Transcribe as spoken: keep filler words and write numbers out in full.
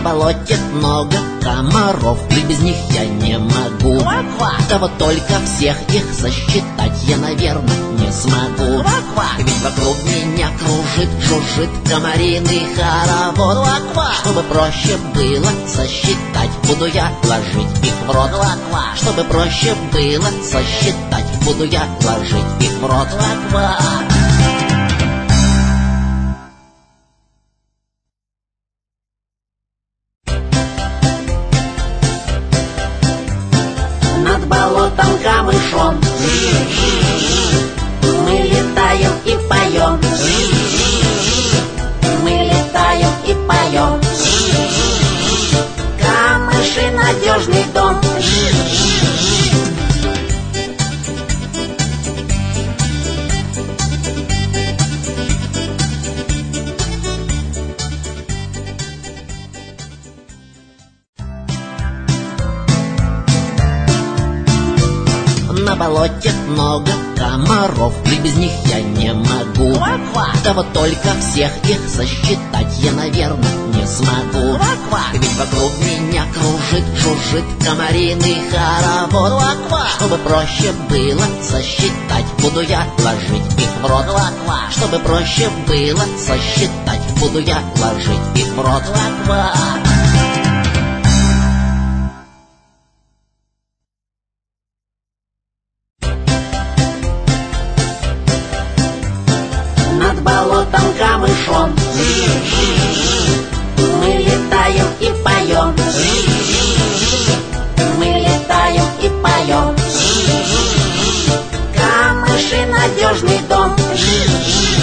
болоте много комаров, и без них я не могу. Ква-ква. Да вот только всех их сосчитать я, наверное, не смогу. Ква-ква. Ведь вокруг меня кружит, жужжит комариный хоровод. Ква-ква. Чтобы проще было сосчитать, буду я ложить их в рот. Ква-ква. Чтобы проще было сосчитать, буду я ложить их в рот. Ква-ква. Над болотом камышом мы летаем и поем. Мы летаем и поем. Камыши — надежный дом. На болоте много комаров, и без них я не могу. Ква-ква. Да вот только всех их сосчитать я, наверное, не смогу. Ква-ква. Ведь вокруг меня кружит, жужжит комариный хоровод. Ква-ква. Чтобы проще было сосчитать, буду я ложить их в рот. Ква-ква. Чтобы проще было сосчитать, буду я ложить их в рот. Ква-ква. Над болотом камышом мы летаем и поем. Мы летаем и поем. Камыши — надежный дом.